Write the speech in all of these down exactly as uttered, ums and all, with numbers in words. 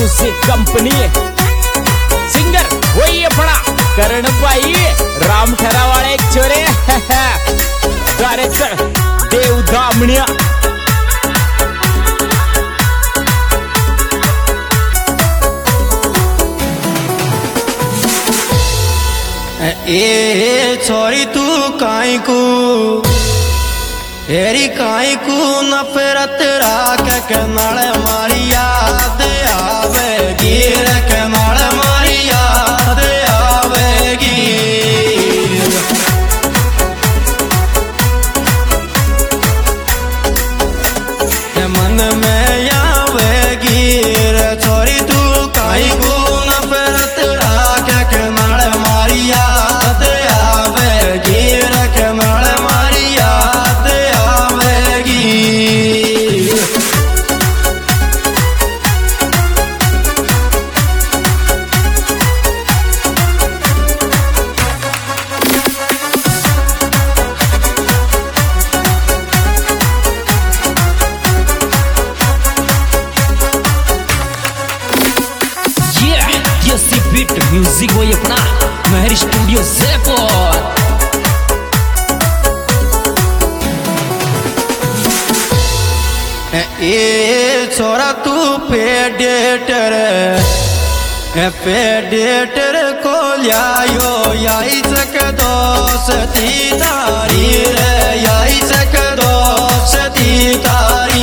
Music company singer वही अपना करण भाई राम ठरा वाले एक छोरे डायरेक्टर देव दामनिया। ए छोरी तू काई को हेरी काई को नफरत राख के नाल मारी याद आवेगी रे के नाल मारी याद आवेगी। मन में आवेगी रे छोरी तू काई को नफरत राख के नाल मारी याद आवेगी रे के नाल मारी याद आवेगी। बीट म्यूजिक वही अपना महर स्टूडियो जयपुर। ए छोरा तू पेडेटर पेडेटर को लियायो याई सक दोस्ती तारी रे याई सक दोस्ती तारी।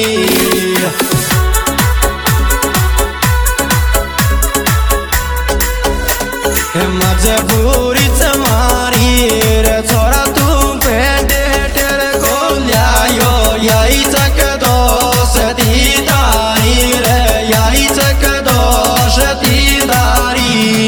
मजबूरी मारी रे छोरा तू पेडेटर को लियायो याई सक दोस्ती तारी रे याई सक दोस्ती तारी।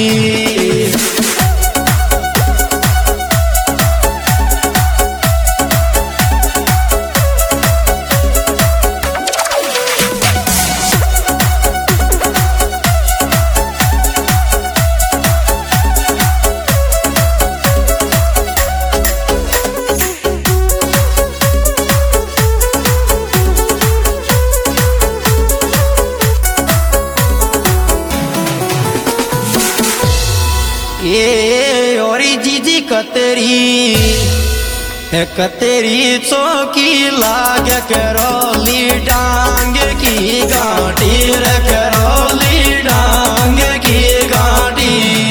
ये औरी जीजी कतरी कतरी चौकी लाग करोली डांग की गांठी रे करोली डांग की गांठी।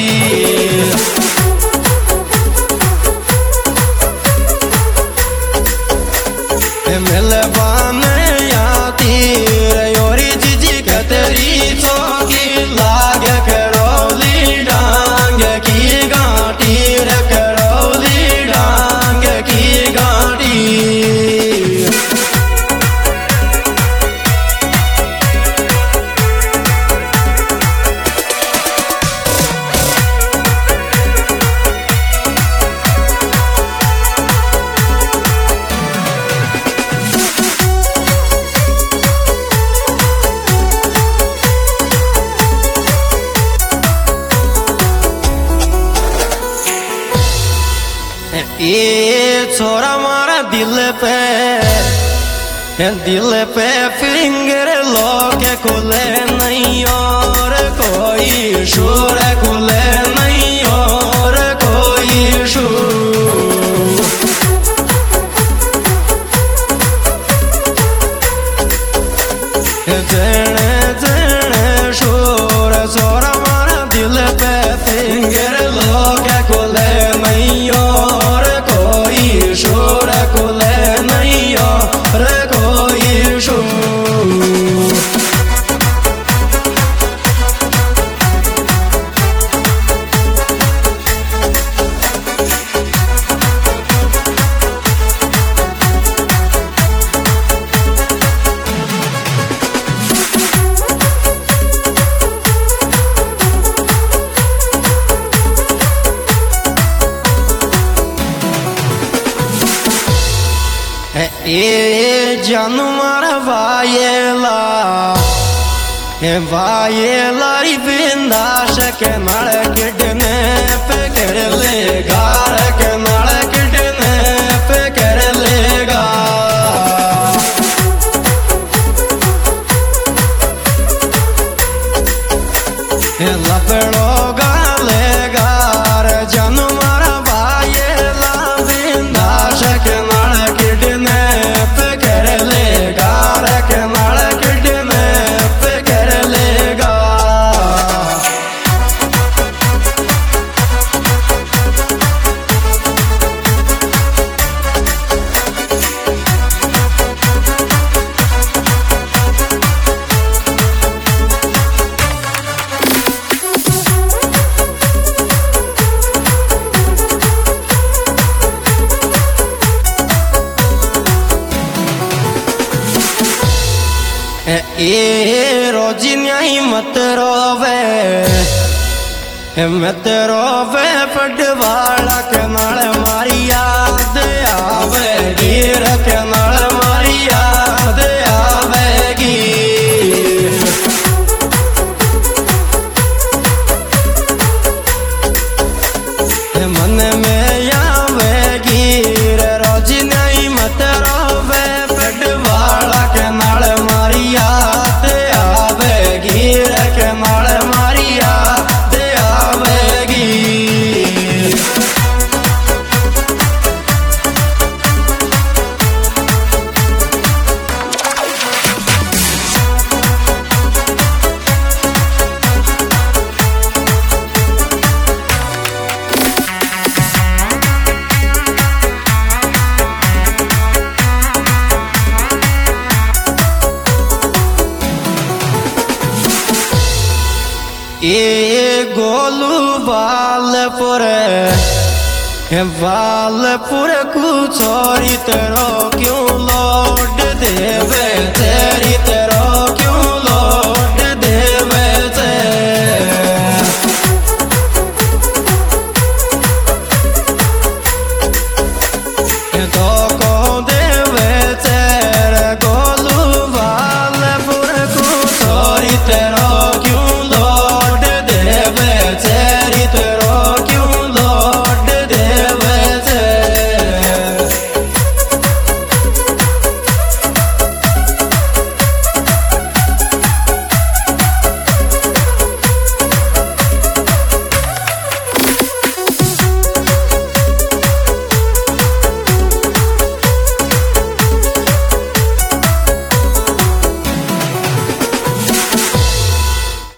मिलवान आती रे औरी जीजी कतरी चौकी लाग करोली डांग की गांठी रे करोली डांग की गांठी। ये छोरा मारा दिल पे दिल पे फिंगर लोके खुले नहीं और कोई शोर खुले नहीं और कोई शोर। जने जने शोर छोरा मारा दिल पे फिंगर लोके खुले नहीं और कोई शोर खुले नहीं और कोई शोर। ए जानू मारा वायेला वायेला बिंदाश के नाल किडने पे कर लेगा के नाल किडने पे कर लेगा। ए रोजी न्याई मत रोवे मत रोवे पटवाला के नाल मारी याद आवेगी रे के नाल मारी याद आवेगी मन में आवेगी रे रोजी न्याई मत रोवे पटवाला के नाल मारी याद आवेगी रे के नाल मारी याद आवेगी ए गोलू बालपुर बालपुर को छोरी तेरो क्यों लौट देवे तेरी